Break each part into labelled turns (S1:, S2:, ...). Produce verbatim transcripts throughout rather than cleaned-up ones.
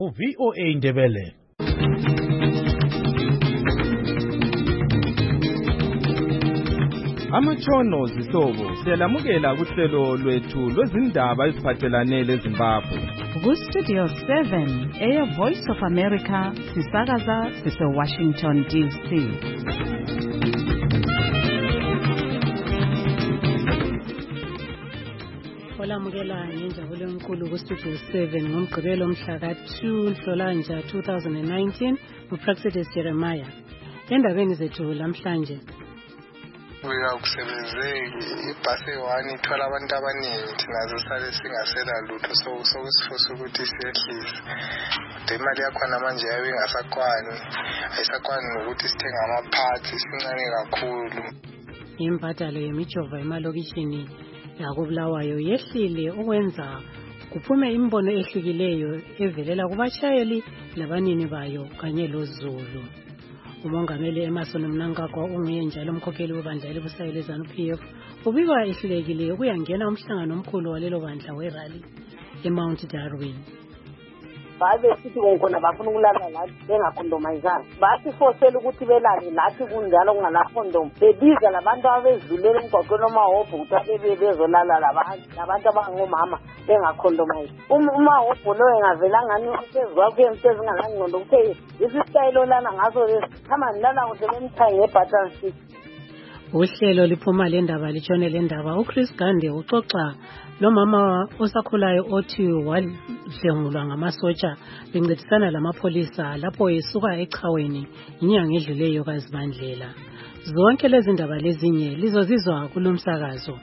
S1: V O A Ndebele.
S2: Amatshono zihlobo siyalamukela kuhlelo lwethu lwezindaba eziphathelane leZimbabwe.
S3: Ku Studio seven, Air Voice of America, sisakaza sise Washington D C.
S4: Olamukela ngenjabulo enkulu ku Studio seven ngomgqibelo mhla ka two Nhlolanja two thousand nineteen uPraxedis Jeremiah. Endabeni zethu lamhlanje
S5: uyakusebenzeki ibhasi one ithola abantu abaningi thina sisale singasela lutho sokusifusa ukuthi siyehlise kodwa imali yakhona manje yabe ingasakwani ayisakwani nokuthi sithenga amaphathi sincane kakhulu.
S4: Imbadalo yemijova emalokishini yakubulawayo yehlile ukwenza kuphume imbono ehlukileyo evelela kubashayeli labanini bayo kanye loZulu. Umongameli Emerson Mnangagwa unguye njalo umkhokheli webandla elibusayo leZANU P F ubikwa ehlulekile ukuyangena umhlangano omkhulu walelo bandla werally eMount Darwin.
S6: Babe sithi ngona bafuna ukulala lathi bengakhondomayizana bathi fosela ukuthi belale lathi kunjalo kungalakhondom bebiza labantu abezilela emgwaqweni omahobho ukuthi bebe bezolala labantu labantu abangomama bengakhondomayiza umahobho lo engavela ngani usezwakhe emsezingangani ngondo kuthe isistayilo lana ngaso lesikhama nilala ukuthi bemthayi ngebutton stick.
S4: Uhlelo liphuma le ndaba litshone le ndaba uChris Gande uxoxa lo mama osakhulayo othi wadlengulwa ngamasotsha bencedisana lamapholisa lapho esuka echaweni inyanga edluleyo kaZibandlela. Zonke lezi ndaba lezinye lizozizwa kulomsakazo.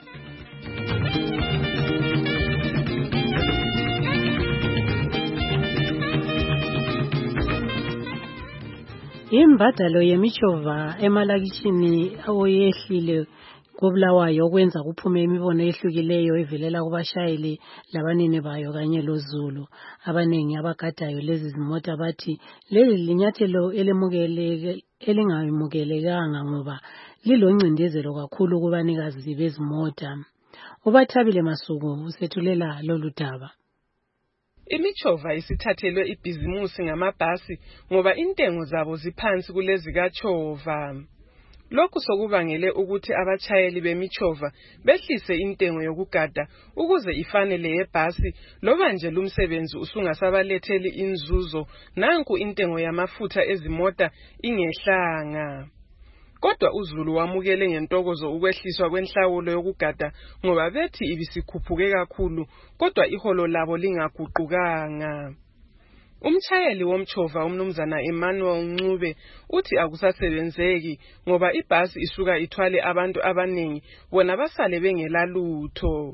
S4: Imbadalo yemijova emalakishini awoyehlile kobulawayo okwenza kuphume imibono ehlukileyo evelela kubashayeli labanini bayo kanye loZulu. Abanengi abagadayo lezi zimota bathi leli linyathelo elemukeleke elingamukelekanga ngoba liloncindezelo kakhulu kubanikazi bezimota. Ubathabile Masuku usethulela lolu daba.
S7: Imijova isithathelwe ibhizimusi ngamabhasi ngoba intengo zabo ziphansi kulezi kaChova. Lokhu sokubangele ukuthi abachayeli bemijova behlise intengo yokugada ukuze ifanele yebhasi loba nje lumsebenzi usungasabaletheli inzuzo nanku intengo yamafutha ezimota ingehlanga. Kodwa uZulu wamukele ngentokozo ukwehliswa kwenhlawulo yokugada ngoba bethi ibisikhuphuke kakhulu kodwa iholo labo lingaguqukanga. Umchayeli womchova umnumzana Emmanuel Ncube uthi akusasebenzeki ngoba ibhasi isuka ithwale abantu abaningi bona basale bengelalutho.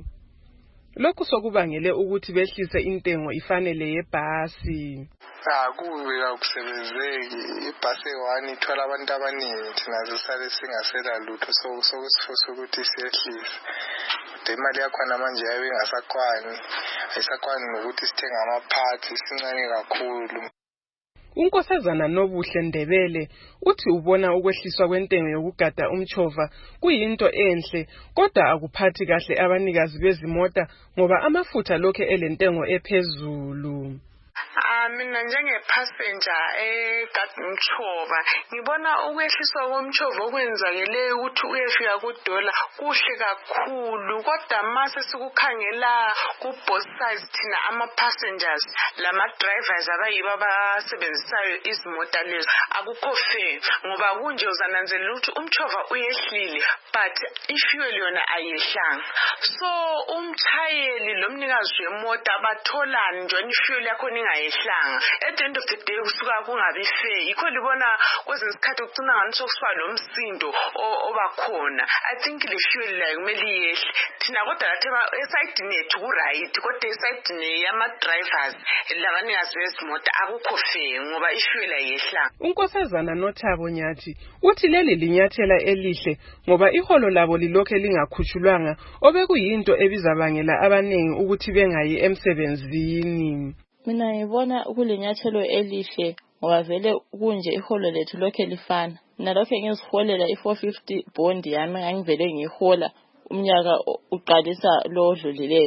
S7: Lokhu sokubangele ukuthi behlise intengo ifanele yebhasi.
S5: Ah kuwe akusebenzeki ibhasi one ithola abantu abaningi thina sisale singasela lutho sokusifusa ukuthi siyehlise. Kodwa imali yakhona manje yabe ingasakwani ayisakwani nokuthi sithenga amaphathi sincane kakhulu.
S7: Unkosazana Nobuhle Ndebele uthi ubona ukwehliswa kwentengo yokugada umchova kuyinto enhle kodwa akuphathi kahle abanikazi bezimota ngoba amafutha lokho elentengo ephezulu.
S8: Ah mina njengepassenger egada umchova ngibona ukwehliswa komchova okwenzakeleyo ukuthi uyefika kudola kuhle kakhulu kodwa mase sikukhangela ku both sides thina ama passengers lama drivers abayibo abasebenzisayo izimota lezo akukho fair ngoba kunje uzananzelela ukuthi umchova uyehlile but ifuel yona ayehlanga so umchayeli lomnikazi wemota batholani nje ifuel yakho ningayehlanga at the end of the day kusuka kungabi fair yikho libona kwezinye isikhathi ukucina ngani sokuswa lo msindo obakhona. I think le fuel la kumele yehle thina kodwa lathi esayidini yethu ku right kodwa esayidini yama drivers labanikazi bezimota akukho fair ngoba ifuel ayehlanga.
S7: Unkosazana Nothabo Nyathi uthi leli linyathela elihle ngoba iholo labo lilokhe lingakhushulwanga obekuyinto ebizabangela abanengi ukuthi bengayi emsebenzini.
S9: Mina ngibona kulenyathelo elihle ngoba vele kunje iholo lethu lokhe lifana. Nalokho ngiziholela i-four fifty bond yami ngangivele ngihola umnyaka uqalisa lo odlulileyo.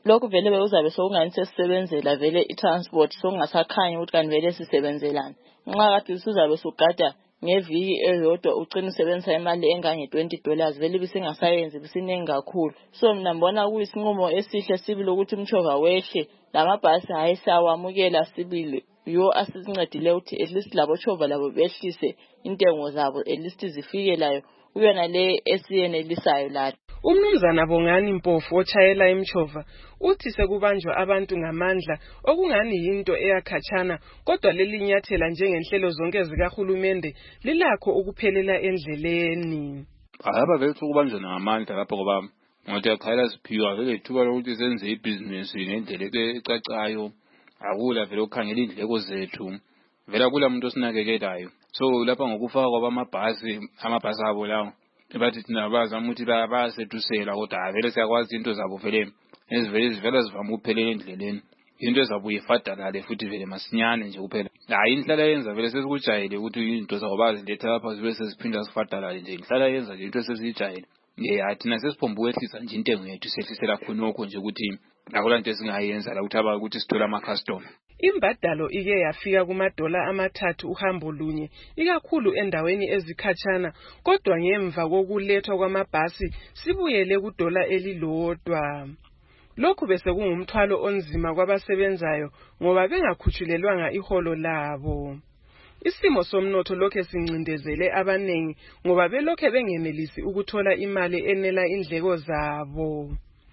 S9: lokhu vele bewuzabe sokungani sesisebenzela vele i-transport sokungasakhanyi ukuthi kanti vele sisebenzelana. Nxa kade sizabe sugada ngeviki eyodwa ugcina usebenzisa imali engange twenty dollars vele bisingasayenzi bisinengi kakhulu. So mina ngibona kuyisinqumo esihle sibili ukuthi umchova wehle lamabhasi hayi sawamukela sibili yo asisincedile ukuthi at least labo chova labo behlise intengo zabo at least zifikelayo uyona le esiyenelisayo lathi.
S7: Umnumzana Bongani Mpofu ochayela imchova uthi sekubanjwa abantu ngamandla okungani yinto eyakhatshana kodwa leli nyathela njengenhlelo zonke zikahulumende lilakho ukuphelela endleleni.
S1: Ahaba vele ukubanjwa ngamandla lapho ngoba ngothi akhayela siphiwa vele ithuba lokuthi senze ibusiness ngendlela ecacayo akula vele ukukhangela indleko zethu vele akula umuntu osinakekelayo. So lapha ngokufaka kwabamabhasi amabhasi abo lawo bathi thina bazama ukuthi bayasetusela kodwa vele siyakwazi into zabo vele ezivele zivela zivama ukuphelela endleleni into ezabuye ifadalale futhi vele masinyane nje kuphela. Hayi inhlala yenza vele sesikujayele ukuthi into zabo baziletha lapha zibe sesiphinda sifadalale nje inhlala yenza nje into esesijayele. Yeah, thina sesiphomba ukwehlisa nje intengo yethu sehlisela khonokho nje ukuthi akula into esingayenza la ukuthi aba ukuthi sithola ama customer.
S7: Imbadalo ike yafika kumadola amathathu uhambo lunye ikakhulu endaweni ezikhatshana kodwa ngemva kokulethwa kwamabhasi sibuyele kudola elilodwa. Lokhu bese kungumthwalo onzima kwabasebenzayo ngoba bengakhuchulelwanga iholo labo. Isimo somnotho lokhe sincindezele abanengi ngoba belokhe bengenelisi ukuthola imali enela indleko zabo.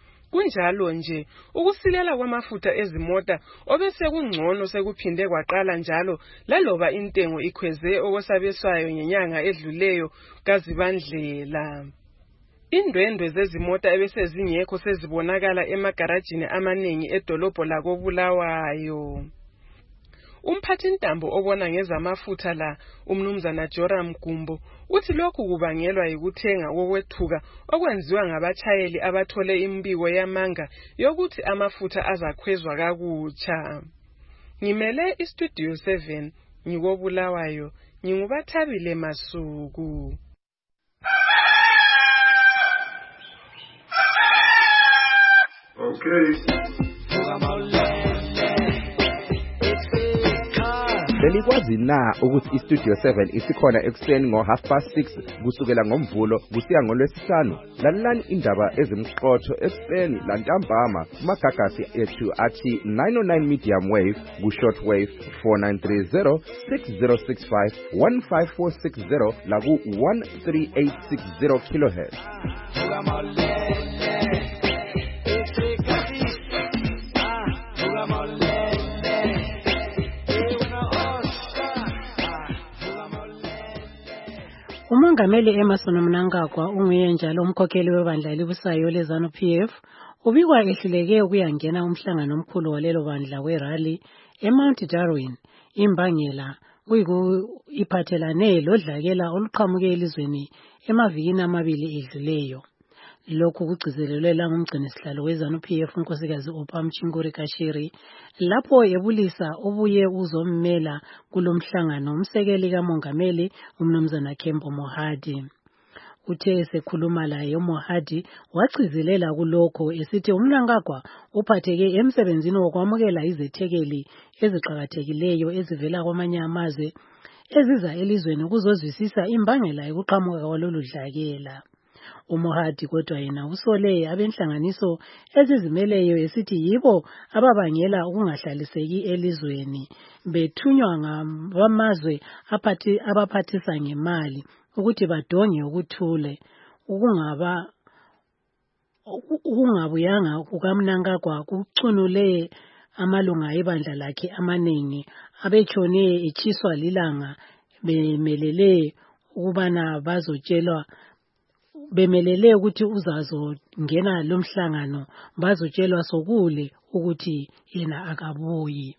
S7: Kunjalo nje ukusilela kwamafutha ezimota obese kungcono sekuphinde kwaqala njalo laloba intengo ikhweze okwesabeswayo ngenyanga edluleyo kaZibandlela. Indwendwe zezimota ebese zingekho sezibonakala emagarajini amanengi edolobho lako Bulawayo. Umphathintambo obona ngezamafutha la umnumzana Joram Gumbo uthi lokhu kubangelwa yikuthenga kokwethuka okwenziwa ngabatshayeli abathole imbiko yamanga yokuthi amafutha azakhwezwa kakutsha. Ngimele iStudio seven ngikobulawayo ngingubathabile Masuku.
S10: Okay.
S2: Belikwazi na ukuthi iStudio seven isikhona ekuseni ngo half past six kusukela ngomvulo kusiya ngolwesihlanu. Lalelani indaba ezimqotho ekuseni lantambama kumagagasi ethu athi nine oh nine medium wave ku short wave four nine three zero six zero six five one five four six zero la ku one three eight six zero kilohertz.
S4: Umongameli Emerson Mnangagwa unguye njalo umkhokheli webandla elibusayo leZANU P F ubikwa ehluleke ukuyangena umhlangano omkhulu walelo bandla werally eMount Darwin. Imbangela kuyiphathelane lodlakela oluqhamuke elizweni emavikini amabili edluleyo. Lokhu kugcizelelwe ngumgcini sihlalo weZANU P F unkosikazi Opha Mchinguri Kashiri lapho ebulisa ubuye uzommela kulomhlangano umsekeli kamongameli umnumzana Kembo Mohadi. Uthe esekhuluma laye uMohadi wagcizelela kulokho esithi uMnangagwa uphatheke emsebenzini wokwamukela izethekeli eziqhakathekileyo ezivela kwamanye amazwe eziza elizweni kuzozwisisa imbangela yokuqhamuka kwalolu dlakela. uMohadi kodwa yena usole abenhlanganiso ezizimeleyo esithi yibo ababangela ukungahlaliseki elizweni bethunywa ngabamazwe aphathi abaphathisa ngemali ukuthi badonge ukuthule ukungaba ukungabuyanga kukaMnangagwa kucunule amalunga ebandla lakhe amaningi abetshone echiswa lilanga bemelele ukubana bazotshelwa bemelele ukuthi uzazo ngena lomhlangano bazotshelwa sokule ukuthi yena akabuyi.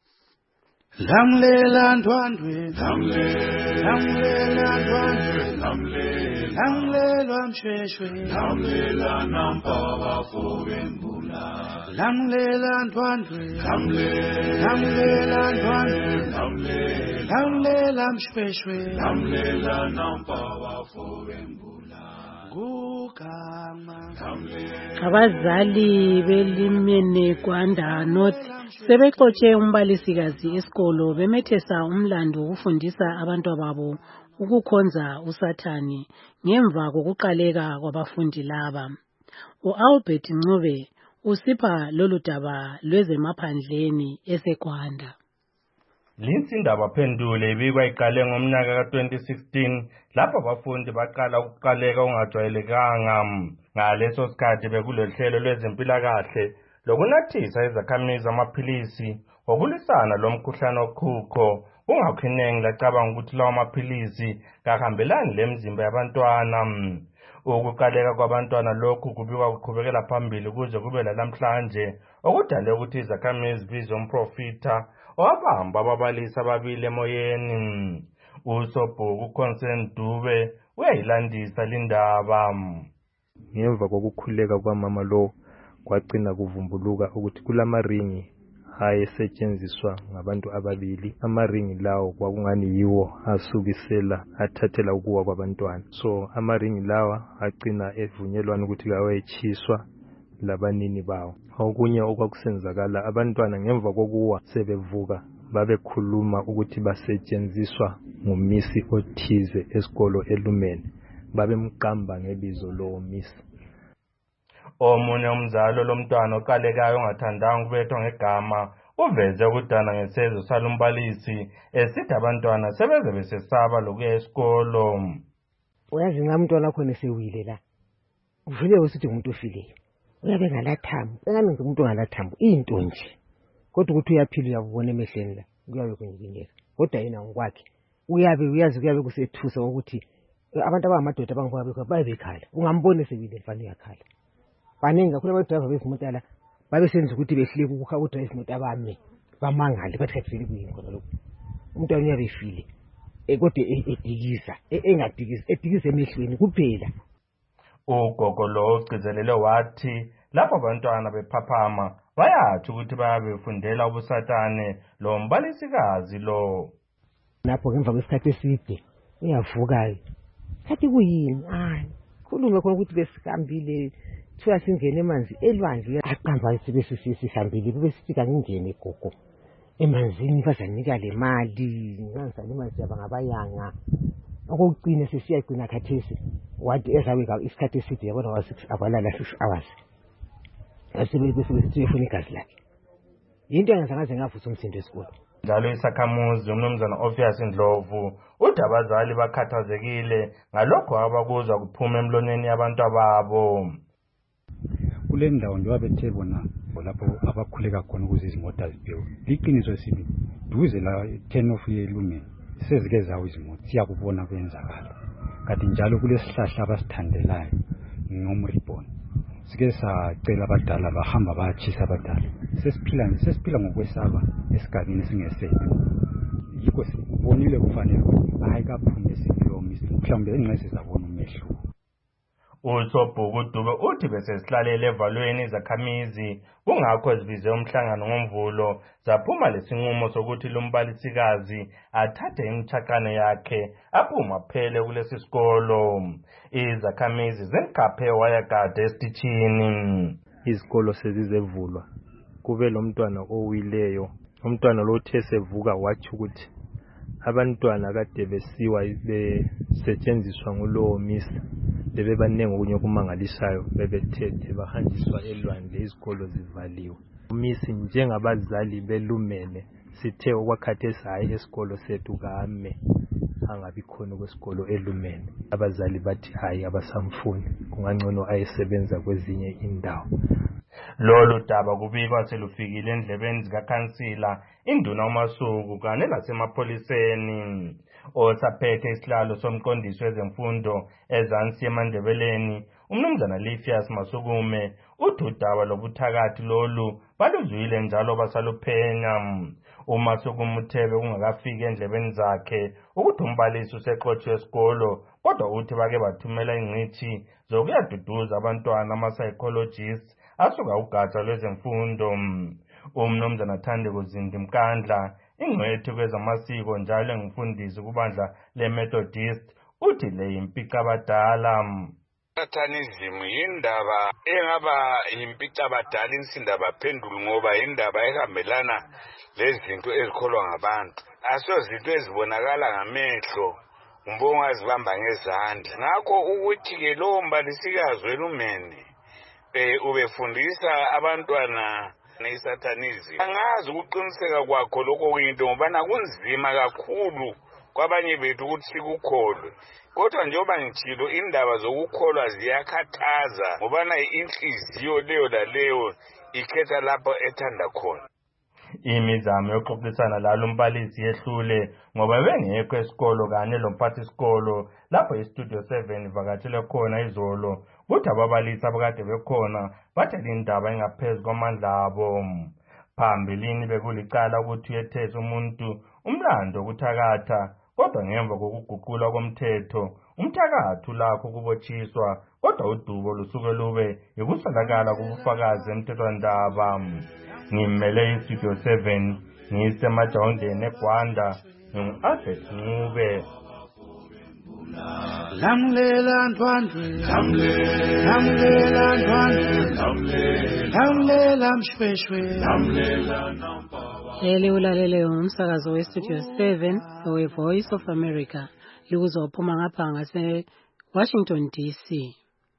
S10: Lamlela ndwandwe lamlela lamlela ndwandwe lamlela lamlela msheshwe lamlela nampaba fobembula lamlela ndwandwe lamlela lamlela ndwandwe lamlela lamlela msheshwe lamlela nampaba fobembula
S4: Abazali belimene Gwanda North sebexotshe umbalisikazi esikolo bemethesa umlando wokufundisa abantwababo ukukhonza uSathani ngemva kokuqaleka kwabafundi laba. U-Albert Ncube usipha lolu daba lwezemaphandleni eseGwanda.
S11: Lisi ndaba phendule ibikwa iqale ngomnyaka ka twenty sixteen lapho abafundi baqala ukuqaleka ongajwayelekanga. Ngaleso sikhathi bekulohlelo lwezempilakahle lokunathisa izakhamizi amaphilisi okulisana lomkhuhlane okhukho. Ungakhinengi lacabanga ukuthi lawo maphilisi kahambelani lemzimba yabantwana. Ukuqaleka kwabantwana lokhu kubikwa kuqhubekela phambili kuze kube lalamhlanje okudale ukuthi izakhamizi bizwe umprofita owabamba ababalisi ababili emoyeni. Usobhuku Concern Dube uyayilandisa lindaba.
S12: Ngemva kokukhuleka kwamama lo kwagcina kuvumbuluka ukuthi kulamaringi ayesetshenziswa ngabantu ababili. Amaringi lawo kwakungani yiwo asukisela athathela ukuwa kwabantwana. So amaringi lawa agcina evunyelwana ukuthi kawayechiswa labanini bawo. Okunye okwakusenzakala abantwana ngemva kokuwa sebevuka babekhuluma ukuthi basetshenziswa ngumisi othize esikolo eLumeni, babemqamba ngebizo lo misi.
S11: Omunye umzalo lomntwana oqalekayo ongathandanga ukubethwa ngegama uveze ukudana ngesezo salumbalisi esithi abantwana sebeze besesaba lokuya esikolo.
S13: Uyazi ngamntwana wakho nesewile la. Uvule usithi umuntu ofileyo. Uyabe ngalathambo. Engami umuntu ongalathambo into nje. Kodwa ukuthi uyaphila uyabona emehlweni la. Kuyabe kwenzinyeka. Kodwa yena ngokwakhe uyabe uyazi kuyabe kusethusa ukuthi abantu abangamadoda abangokwabo bayebekhala. Ungambone sewile mfana yakhala. Baningi kakhulu abadriver bezimoto la babe senza ukuthi behlike ukukha udrive imoto abame bamangale bathi kathini kuyini khona lokho. Umuntu uyabe efile kodwa edikisa engadikisa edikisa emehlweni kuphela.
S11: Ugogo lo ugcizelele wathi lapho abantwana bephaphama bayathi ukuthi bayabe befundela ubusatane lo mbalisikazi lo.
S13: Lapho ngemva kwesikhathi eside uyavuka kathi kuyini hayi khulume khona ukuthi besikambile thuya singene emanzi elwandle aqamba isibese sihambile bese ngingene gogo emanzini bazanika le mali ngangisale imali yabangabayanga okugcina sesiyagcina khathesi wathi ezaweka isikhathi eside yabona wa six abalala six hours asibe bese besifuna igazi lakhe into engazangaze ngavusa umsindo esikolo.
S11: Njalo isakhamuzi umnumzana Obvious Ndlovu uthi abazali bakhathazekile ngalokho abakuzwa kuphuma emlonyeni yabantu ababo.
S14: Kule ndawo nje wabethe bona lapho abakhuleka khona ukuze izimoto zibhewe. Liqiniso sibi duze la ten of yeLumeni sezike zawo izimoto siyakubona kwenzakala. Kanti njalo kulesihlahla abasithandelayo ngomribon. Sike sacela abadala bahamba bayachisa abadala. Sesiphila sesiphila ngokwesaba esigabeni singesethu. Yikho sibonile kufanele ukuthi hayi kaphume siphiwe umisi mhlawumbe engqese zabona umehlo.
S11: Usobhuku Dube uthi bese sihlalele evalweni izakhamizi kungakho zibize umhlangano ngomvulo zaphuma lesinqumo sokuthi lumbalisikazi athathe imithaqane yakhe aphuma phele kulesi sikolo. Izakhamizi zengaphe wayagade esitishini.
S12: Izikolo sezizevulwa kube lo mntwana owileyo. Umntwana lo uthe sevuka wathi ukuthi abantwana kade besiwa besetshenziswa ngulowo misi bebe banengi okunye okumangalisayo bebethethe bahanjiswa elwandle izikolo zivaliwe. Umisi njengabazali belumene sithe okwakhathesi hayi esikolo sethu kame angabi khona kwesikolo eLumeni. Abazali bathi hayi abasamfuni kungangcono ayesebenza kwezinye indawo.
S11: Lolu daba kubikwa selufikile endlebeni zikakhansila induna uMasuku kanye lasemapholiseni. Osaphethe isihlalo somqondisi wezemfundo ezansi eMandebeleni umnumzana Lifias Masukume uthi udaba lobuthakathi lolu baluzwile njalo basaluphenya. uMasukume uthebe kungakafiki endlebeni zakhe ukuthi umbalisi useqotshiwe esikolo kodwa uthi bake bathumela ingcithi zokuyaduduza abantwana ama-psychologists asuka ugatsha lwezemfundo. Umnumzana Thandeko Zindi Mkandla ingcwethu kwezamasiko njalo engumfundisi kubandla le-Methodist uthi le impika abadala.
S15: Satanism yindaba engaba impicca badala insindaba phendulu ngoba yindaba ehambelana lezinto ezikholwa ngabantu. Asozinto ezibonakala ngamehlo umbongo azibamba ngezandla. Ngakho ukuthi ke lo mbalisikazi welumene eh ubefundisa abantwana nesatanism. Angazi ukuqiniseka kwakho lokho kuyinto ngoba nakunzima kakhulu kwabanye bethu ukuthi sikukholwe. Kodwa njengoba ngitshilo indaba zokukholwa ziyakhathaza ngoba na inhliziyo leyo laleyo ikhetha lapho ethanda khona.
S11: Imizamo yokuxoxisana lalo umphalisi yehlule ngoba bengekho esikolo kanye lomphathisikolo lapho istudio seven ivakatshele khona izolo kuthi ababalisi abakade bekhona bathela indaba engaphezulu kwamandla abo. Phambilini bekulicala ukuthi uyethesa umuntu umlando wokuthakatha kodwa ngemva kokuguqulwa komthetho umthakathi ulakho ukubotshiswa kodwa udubo lusuke lube yikuswelakala kubufakazi emthethwandaba. Ngimele istudio seven ngisemajongeni eGwanda ngingu-Albert Ncube.
S10: Lamlela Ndwandwe, lamlela Ndwandwe, lamlela Mshweshwe, lamlela Nampawa.
S4: Leli ulalele umsakazo westudio seven we Voice of America likuzophuma ngapha ngase Washington D C.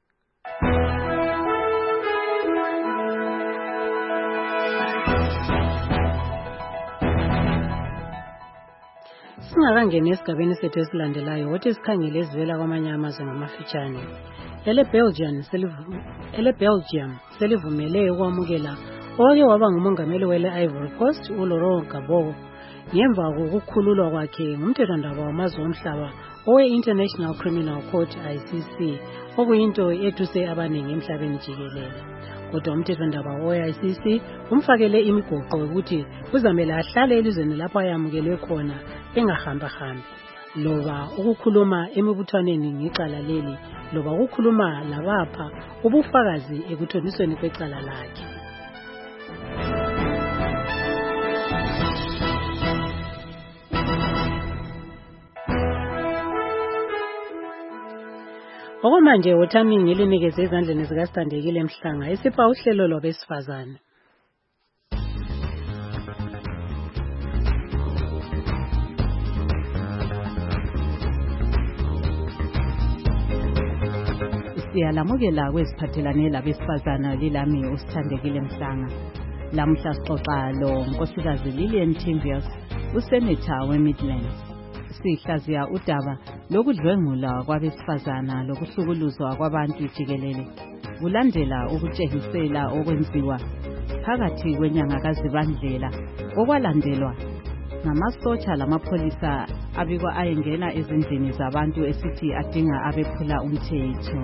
S4: Singakangena esigabeni sethu esilandelayo wothi sikhangele ezivela kwamanye amazwe ngamafitshane. Ele Belgium selivu ele Belgium selivumele ukwamukela owake waba ngumongameli wele Ivory Coast uLaurent Gbagbo ngemva kokukhululwa kwakhe ngumthethwandaba wamazwe omhlaba owe International Criminal Court I C C okuyinto ethuse abaningi emhlabeni jikelele. Kodwa umthethwandaba we I C C umfakele imigoqo ukuthi uzamela ahlale elizweni lapho ayamukelwe khona engahamba hambi loba ukukhuluma emibuthwaneni ngicala leli loba ukukhuluma labapha ubufakazi ekuthonisweni kwecala lakhe. Okwamanje uthami ngilinikeze ezandleni zikaStandekile Mhlanga esipha uhlelo lwabesifazane.
S3: Siyalamukela kweziphathelane labesifazana lilami uSthandekile Mhlanga. Lamhla sixoxa lo Nkosikazi Lillian Timbios, uSenator weMidlands. Sihlaziya udaba lokudlwengula kwabesifazana lokuhlukuluzwa kwabantu jikelele kulandela ukutshengisela okwenziwa phakathi kwenyanga kaZibandlela okwalandelwa ngamasotsha lamapholisa abikwa ayengena ezindlini zabantu esithi adinga abephula umthetho.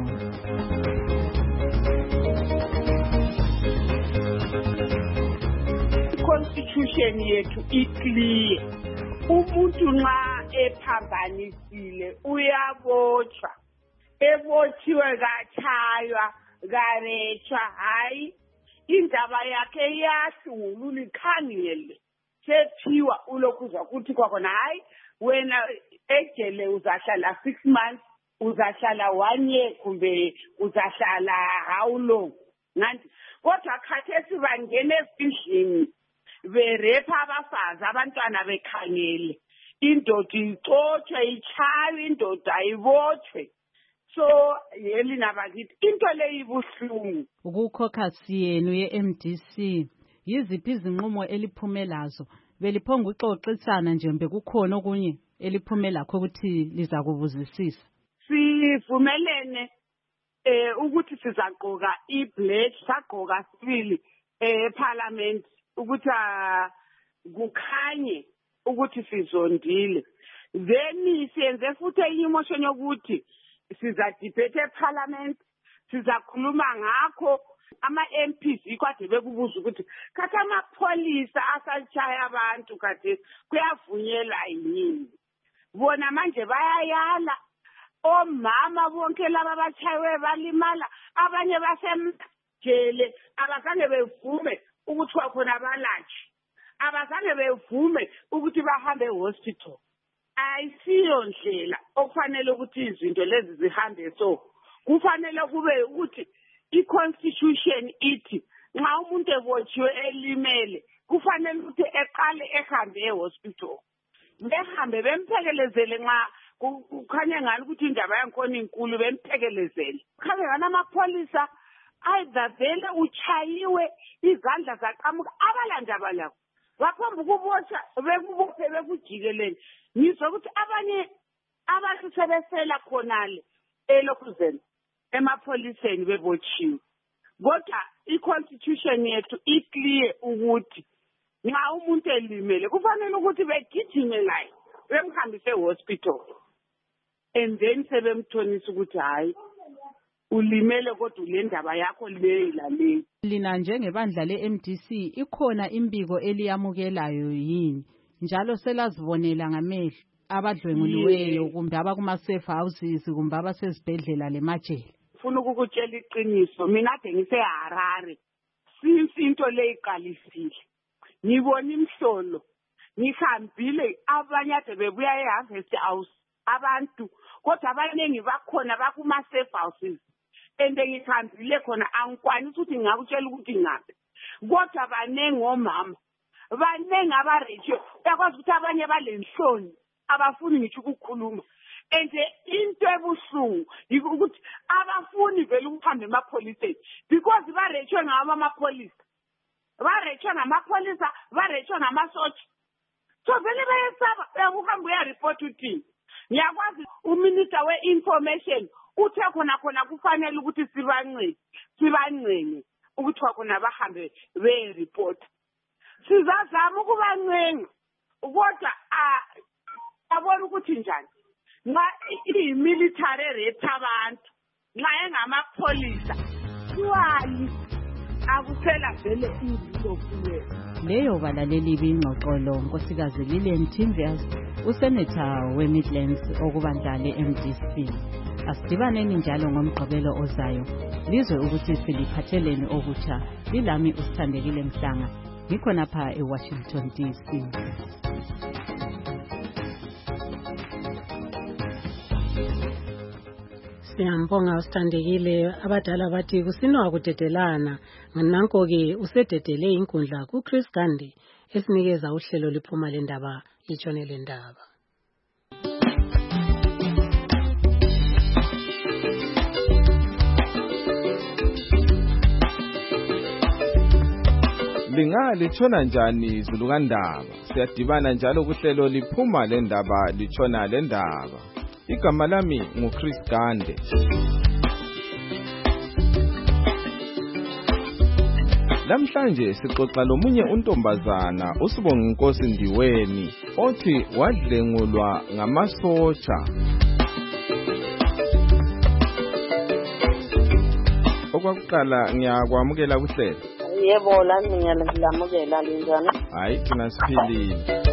S16: Constitution yethu iclear. Umuntu nxa ephambanisile uyabotshwa, ebotshiwe katshaywa karethwa, hayi indaba yakhe iyasungulula ikhangele sethiwa ulokuzwa ukuthi kwakhona hayi wena ejele uzahlala six months, uzahlala one year kumbe uzahlala how long. Nganti kodwa khathesi bangena ezindlini berepha abafazi abantwana bekhangele indoda ixotshwe ichawe indoda ayibotshwe. So yeli nabakithi into le ibuhlungu.
S3: Ukukhokha siyenu ye-M D C yiziphi izinqumo eliphumelazo beliphonga uxoxisana nje mbe kukhona okunye eliphumela lakho ukuthi liza kubuzisisa.
S16: Sivumelene eh ukuthi sizaqoka iblack saqoka sibili eh parliament ukuthi kukhanye ukuthi sizondile. Then siyenze futhi enye imotion yokuthi siza debate eParliament, sizakhuluma ngakho ama-M Ps ikwade bekubuza ukuthi kathi amapholisa asatshaya abantu kade kuyavunyelwa yini. Bona manje bayayala omama bonke laba bachayiwe balimala, abanye basemjele abazange bevume ukuthi wakhona abalatshi, abazange bevume ukuthi bahambe hospital. Ayisiyo ndlela okufanele ukuthi izinto lezi zihambe so. kufanele kube ukuthi i-constitution ithi nxa umuntu ebotshiwe elimele kufanele ukuthi eqale ehambe e-hospital behambe bemphekelezele nxa kukhanya ngani ukuthi indaba yakhona inkulu bemphekelezele khabe ngana amapholisa either vele uchayiwe izandla zaqhamuka abalandaba lakho baphambi kubotsha bekubophe bekujikelele ngizwa ukuthi abanye abantu sebesela khonale elokhuzeni emapholiseni bebotshiwe kodwa i-constitution yethu iclear ukuthi nxa umuntu elimele kufanele ukuthi begijime laye bemhambise e-hospital and then sebemthonisa ukuthi hayi ulimele kodwa le ndaba yakho leyi laleyi.
S3: Lina njengebandla le-M D C ikhona imbiko eliyamukelayo yini njalo selazibonela ngamehlo abadlwenguliweyo kumbe abakuma-safe houses kumbe abasezibhedlela lemajele?
S16: Ufuna ukukutshela iqiniso mina ade ngise-Harare since into le iqalisile ngibona imhlolo ngihambile abanye ade bebuya e-Harvest House abantu kodwa abaningi bakhona bakuma-safe houses ende ngihambile khona angikwanisi ukuthi ngingakutshela ukuthi ngaphi kodwa banengi omama banengi abarejiwe uyakwazi ukuthi abanye balenhloni abafuni ngitsho ukukhuluma ende into ebuhlungu ukuthi abafuni vele ukuhamba emapholiseni because barejiwe ngabo amapholisa barejiwe ngamapholisa barejiwe ngamasotsha so vele bayesaba ukuhamba uyaripoti uthini. Ngiyakwazi uminister we-information uthe khona khona kufanele ukuthi sibancenge sibancenge ukuthi khona bahambe be-report sizazama ukubancenga kodwa abona ukuthi njani nxa iyi-military rape abantu nxa engamapholisa siwali akusela vele izinto kuye.
S3: Leyo balaleli bingxoxolo nkosikazi Lilian Timvias usenator we-Midlands okubandla le-M D C. Asidibaneni njalo ngomgqibelo ozayo lizwe ukuthi siliphatheleni okutsha. Lilami uSithandekile Mhlanga ngikhona pha eWashington D C.
S4: Siyambonga uSithandekile. Abadala bathi kusinwa kudedelana nanko ke usededele inkundla kuChris Gandhi esinikeza uhlelo liphuma lendaba litshone lendaba.
S2: Linga litshona njani izulu kandaba siyadibana njalo kuhlelo liphuma lendaba litshona lendaba. Igama lami nguChris Gandhi. Namhlanje sixoxa lomunye untombazana uSibonga Inkosi Ndiweni othi wadlengulwa ngamasotsha. Okwakuqala ngiyakwamukela kuhlelo.
S6: Yebo la ngiyalamukela linjani?
S2: Hayi thina siphilile.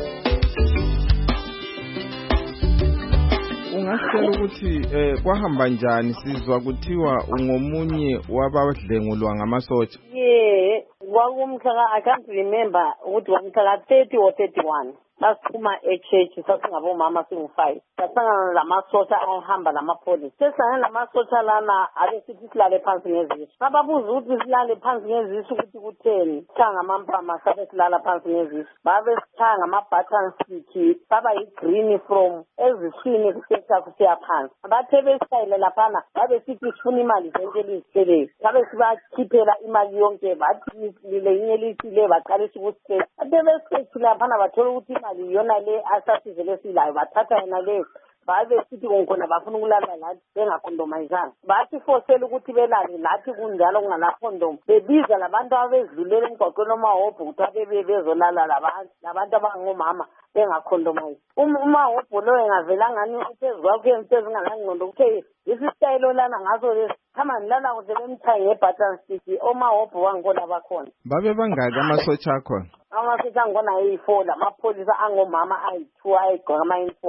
S2: Ungasitshela ukuthi eh kwahamba njani sizwa kuthiwa ungomunye wabadlengulwa ngamasotsha?
S6: Yeah, kwakumhla I can't remember ukuthi wamhla thirty or thirty-one. Basiphuma echechi sasingabomama singu-five sahlangana lamasotsha ayahamba lamapholisa sehlangana lamasotsha lana ake sithi silale phansi ngezisu bababuza ukuthi silale phansi ngezisu ukuthi kutheni sithanga ngamampama sabe silala phansi ngezisu babe sithanga ngama-button stick baba yi-green from eziswini kusehla kusiya phansi bathe besayile laphana babe sithi sifuna imali zonke eliziseleyo sabe sibakhiphela imali yonke bathi lile inye lisile baqalisa ukusisethi bathe besisethi laphana bathola ukuthi imali yona le asasizele silayo bathatha yona le babe sithi ngkhona bafuna ukulala lathi bengakhondomayizanga bathi fosela ukuthi belale lathi kunjalo kungalakhondom bebiza labantu abezidlulela emgwaqweni omahobho ukuthi abe bezolala labantu labantu abangomama bengakhondomayizi umahobho lo engavela ngani uphezulu kwakhe emsebenzi ngalangqondo kuthe isistayilo lana ngaso lesi khama nilala kuze bemthaye ngebutton stick omahobho wangkhona bakhona.
S2: Babe bangaki amasotsha akhona?
S6: Amasotsha angkhona ayi-four lamapholisa angomama ayi-two ayigqoka ama-uniform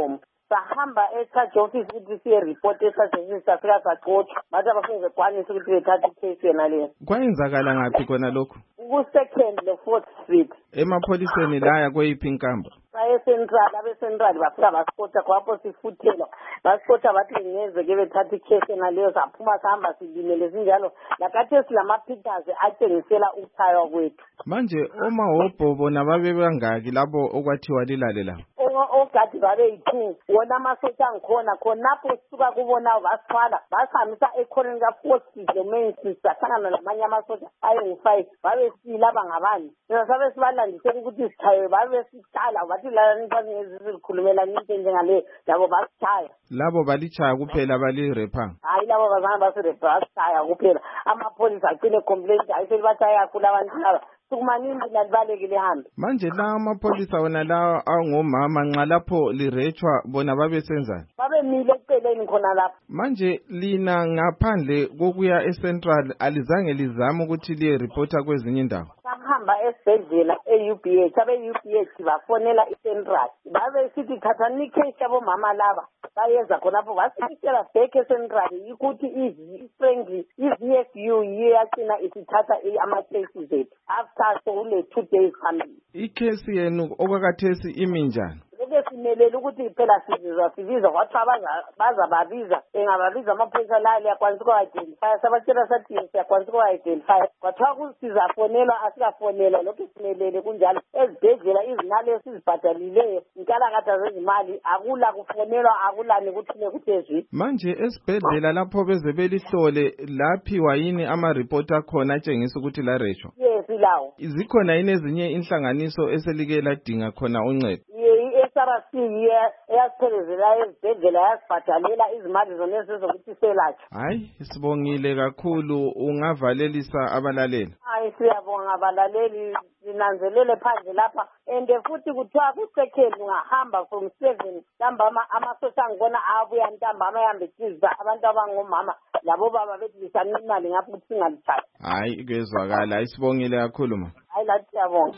S6: sahamba e-charge office ukuthi siye report e-charge office safika saxotsha bathi abafike kwanisa ukuthi bethathe icase yona leyo.
S2: Kwayenzakala ngaphi kona lokho?
S6: Ku-second le-fourth street.
S2: Emapholiseni laya kweyiphi inkamba?
S6: Abe-central, abe-central bafika basikotha khapho sifuthela. Basikotha bathi ngeze-ke bethatha icase yona leyo saphuma sahamba silimele sinjalo. Lakathi silama-pictures atshengisela ukuthaywa kwethu.
S2: Manje omahobho bona babe bangaki labo okwathiwa lilale la?
S6: Ogadi babe yi-two. Wona amasotsha angikhona khonapho sisuka kubona basithwala basihambisa ekhoneni ka-fourth street le-main street sahlangana namanye amasotsha ayi-five. Babe silaba ngabani. Mina sabe sibalandisela ukuthi sithaywe babe sicala bathi lalani bazingezizilikhulumela into njengaleyo labo basithaya.
S2: Labo balitshaya kuphela balirephanga?
S6: Hayi labo bazange basirepha basithaya kuphela. Amapholisa agcine complaint ayiselibatshaya kakhulu abantu laba. Sukumanini nalibalekile hambe.
S2: Manje la amapholisa wona la angomama nxa lapho lirechwa bona babe senzani?
S6: Babe mile eceleni khona lapho.
S2: Manje lina ngaphandle kokuya eCentral alizange lizama ukuthi liye reporter kwezinye indawo?
S6: Sahamba esibhedlela e-U B H abe-U B H bafonela iCentral babe sithi thathani icase yabo mama laba bayeza khonapho basitshela back eCentral ukuthi i-friendly i-V S U yiyo yagcina isithatha ama-cases ethu after sokule two days phambili.
S2: Icase yenu okwakathesi imi njani?
S6: Loke simelele ukuthi phela sizizwa sibiza kwathiwa baza babiza engababiza amaphoyisa la liyakwanisa ukwa-identify sabatshela sathi siyakwanisa ukwa-identify kwathiwa sizafonelwa asikafonelwa lokhu simelele kunjalo ezibhedlela izinali esizibhadalileyo inkalakatha zezimali akula kufonelwa akulani kuthine kuthezwi.
S2: Manje esibhedlela lapho beze belihlole laphiwa yini ama-report akhona atshengisa ukuthi larechwa?
S6: Yes ilawo.
S2: Zikhona yini ezinye inhlanganiso eselike ladinga khona uncedo?
S6: I-S R C eyasiphelezela ezibhedlela yasibhadalela izimali zona ezizokuthi selatshwe.
S2: Hayi sibongile kakhulu ungavalelisa abalaleli.
S6: Hayi siyabonga abalaleli sinanzelele phandle lapha and futhi kuthiwa ku-second ungahamba from seven ntambama amasosha angibona abuya ntambama yahambe ekiza abantu abangomama labo baba bethi lisani imali ngapho ukuthi singalithatha.
S2: Hayi kezwakala hayi sibongile kakhulu ma.
S6: Hayi lathi siyabonga.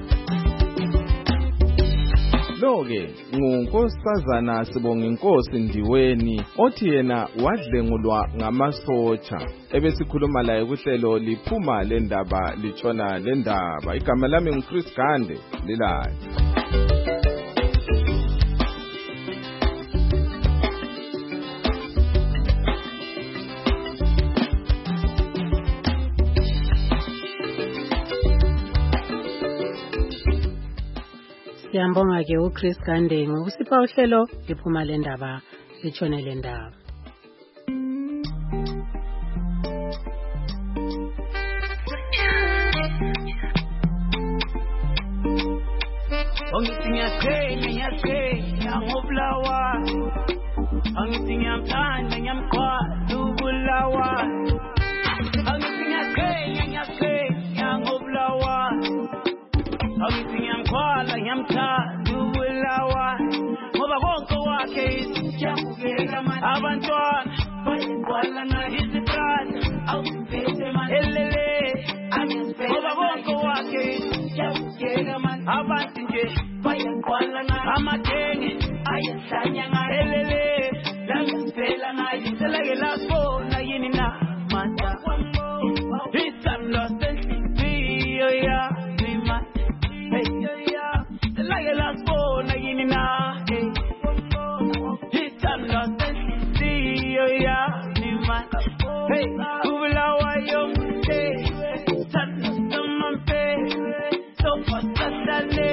S2: Lo-ke ngunkosazana Sibonga Inkosi Ndiweni othi yena wadlengulwa ngamasotsha ebesikhuluma laye kuhlelo liphuma lendaba litshona lendaba. Igama lami nguChris Gande lilayo.
S4: Siyambonga ke uChris Gande ngokusipha uhlelo liphuma lendaba litshone lendaba.
S10: Angithi ngiyathenya ngiyathenya ngobulawa angithi ngiyamthanda ngiyamqala ubulawa angithi ngiyathenya ngiyathenya ngobulawa angithi ngiyamqala ngiyamthanda ubulawa ngoba konke wakhe isijabukela manje abantwana bayiqala naye isiqala awuphethe manje elele ngoba konke wakhe isijabukela manje abantu nje bayaqwala ngayo amadenge ayahlanya ngayo elele langiphela ngayo selake lasona yini na mata isam lost enhliziyo yami ma selake lasona yini na isam lost enhliziyo yami ma kubulawa yomte sana samampe so pasasale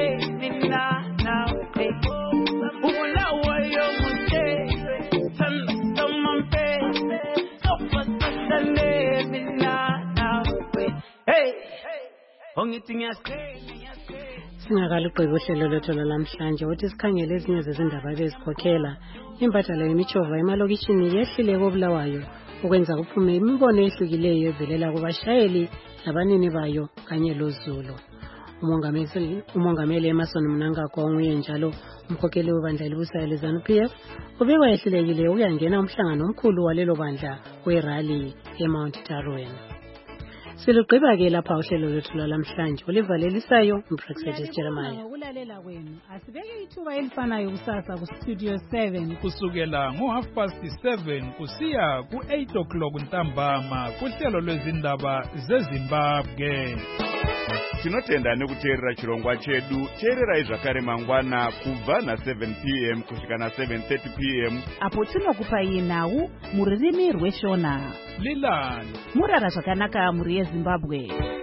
S4: Singakalugqiba uhlelo lwethu namhlanje uthi sikhangele ezinye zezindaba bezikhokhela impathala yemichova emalokishini yehlile kobulawayo ukwenza kuphume imibono ehlukileyo evelela kubashayeli nabanini bayo kanye loZulu. Umongameli umongameli Emerson Mnangagwa onguye njalo umkhokheli webandla elibusayo leZANU P F ubekwa ehlelekile uyangena umhlangano omkhulu walelo bandla kwerally eMount Tarwen. Silugqiba-ke lapha uhlelo lwethu lwalamhlanje olivalelisayo uMprexit Jeremiah.
S3: Ngokulalela kwenu asibeke ithuba elifanayo kusasa kustudio seven
S17: kusukela ngo-half past seven kusiya ku-eight o'clock ntambama kuhlelo lwezindaba zezimbabwe.
S18: Tinotenda nekuteerera chirongwa chedu. Teerera zvakare mangwana kubva na seven p m kusvika na seven thirty p m
S19: apo tinokupai nhau muririmi rweshona.
S17: Lilani
S19: murara zvakanaka muri yeZimbabwe.